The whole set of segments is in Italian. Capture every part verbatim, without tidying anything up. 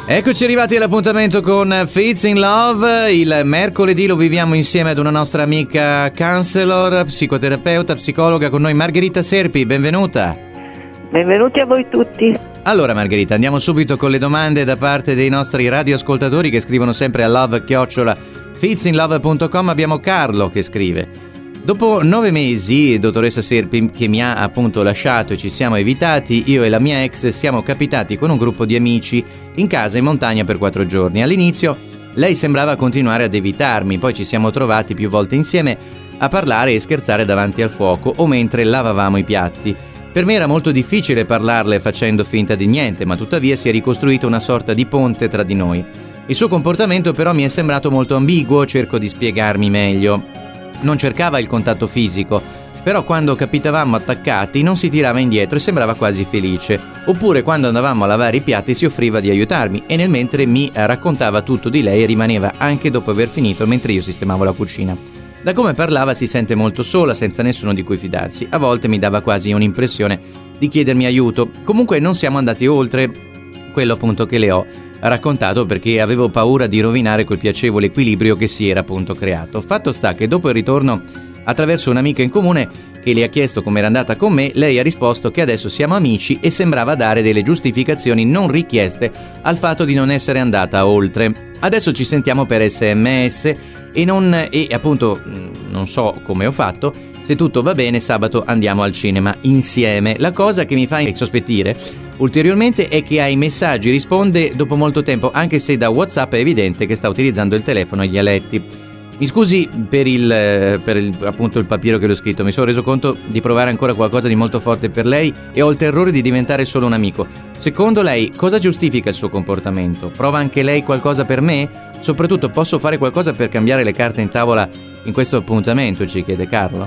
Eccoci arrivati all'appuntamento con Fits in Love. Il mercoledì lo viviamo insieme ad una nostra amica counselor, psicoterapeuta, psicologa, con noi Margherita Serpi, benvenuta. Benvenuti a voi tutti. Allora Margherita, andiamo subito con le domande da parte dei nostri radioascoltatori che scrivono sempre a love chiocciola fitsinlove punto com. Abbiamo Carlo che scrive: dopo nove mesi, dottoressa Serpi, che mi ha appunto lasciato e ci siamo evitati, io e la mia ex siamo capitati con un gruppo di amici in casa in montagna per quattro giorni. All'inizio lei sembrava continuare ad evitarmi, poi ci siamo trovati più volte insieme a parlare e scherzare davanti al fuoco o mentre lavavamo i piatti. Per me era molto difficile parlarle facendo finta di niente, ma tuttavia si è ricostruita una sorta di ponte tra di noi. Il suo comportamento però mi è sembrato molto ambiguo, cerco di spiegarmi meglio. Non cercava il contatto fisico, però quando capitavamo attaccati non si tirava indietro e sembrava quasi felice. Oppure quando andavamo a lavare i piatti si offriva di aiutarmi e nel mentre mi raccontava tutto di lei e rimaneva anche dopo aver finito mentre io sistemavo la cucina. Da come parlava si sente molto sola, senza nessuno di cui fidarsi. A volte mi dava quasi un'impressione di chiedermi aiuto. Comunque non siamo andati oltre quello appunto che le ho raccontato, perché avevo paura di rovinare quel piacevole equilibrio che si era appunto creato. Fatto sta che dopo il ritorno, attraverso un'amica in comune che le ha chiesto com'era andata con me, lei ha risposto che adesso siamo amici e sembrava dare delle giustificazioni non richieste al fatto di non essere andata oltre. Adesso ci sentiamo per sms e non e appunto non so come ho fatto. Se tutto va bene, sabato andiamo al cinema insieme. La cosa che mi fa sospettire ulteriormente è che ai messaggi risponde dopo molto tempo, anche se da WhatsApp è evidente che sta utilizzando il telefono e gli aletti. Mi scusi per il, per il appunto il papiro che l'ho scritto, mi sono reso conto di provare ancora qualcosa di molto forte per lei e ho il terrore di diventare solo un amico. Secondo lei cosa giustifica il suo comportamento? Prova anche lei qualcosa per me? Soprattutto posso fare qualcosa per cambiare le carte in tavola in questo appuntamento, ci chiede Carlo.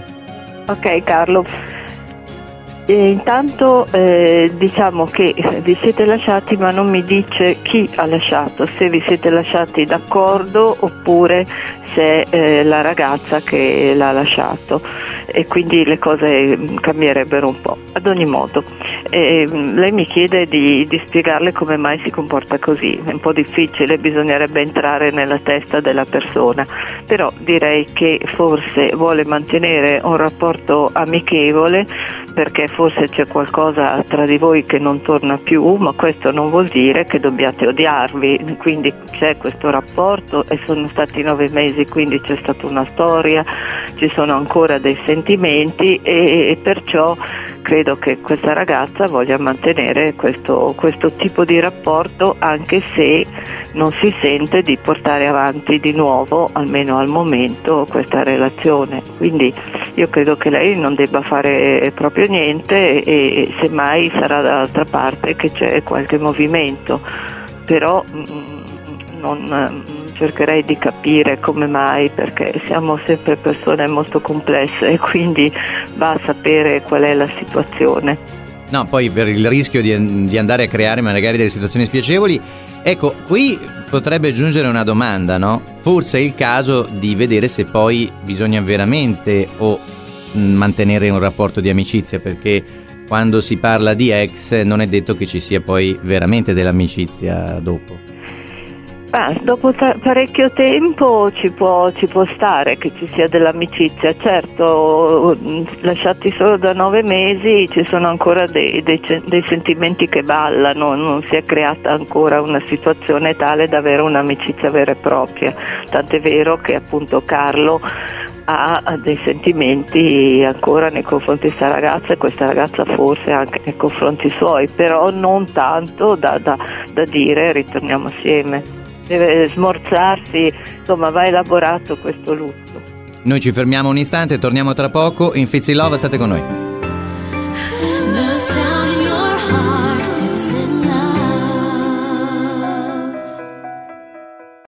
Ok Carlo, e intanto eh, diciamo che vi siete lasciati, ma non mi dice chi ha lasciato, se vi siete lasciati d'accordo oppure se è eh, la ragazza che l'ha lasciato, e quindi le cose cambierebbero un po'. Ad ogni modo eh, lei mi chiede di, di spiegarle come mai si comporta così. È un po' difficile, bisognerebbe entrare nella testa della persona, però direi che forse vuole mantenere un rapporto amichevole perché forse c'è qualcosa tra di voi che non torna più, ma questo non vuol dire che dobbiate odiarvi. Quindi c'è questo rapporto e sono stati nove mesi, quindi c'è stata una storia, ci sono ancora dei sentimenti e, e perciò credo che questa ragazza voglia mantenere questo, questo tipo di rapporto, anche se non si sente di portare avanti di nuovo, almeno al momento, questa relazione. Quindi io credo che lei non debba fare proprio niente e, e semmai sarà dall'altra parte che c'è qualche movimento, però mh, non mh, cercherei di capire come mai, perché siamo sempre persone molto complesse e quindi va a sapere qual è la situazione. No, poi per il rischio di, di andare a creare magari delle situazioni spiacevoli, ecco, qui potrebbe giungere una domanda, no? Forse è il caso di vedere se poi bisogna veramente o mh, mantenere un rapporto di amicizia, perché quando si parla di ex non è detto che ci sia poi veramente dell'amicizia dopo. Ah, dopo ta- parecchio tempo ci può, ci può stare che ci sia dell'amicizia. Certo, lasciati solo da nove mesi ci sono ancora dei, dei, dei sentimenti che ballano, non si è creata ancora una situazione tale da avere un'amicizia vera e propria, tant'è vero che appunto Carlo ha dei sentimenti ancora nei confronti di questa ragazza e questa ragazza forse anche nei confronti suoi, però non tanto da, da, da dire ritorniamo assieme. Deve smorzarsi, insomma va elaborato questo lutto. Noi ci fermiamo un istante, torniamo tra poco. In Fits in Love, state con noi.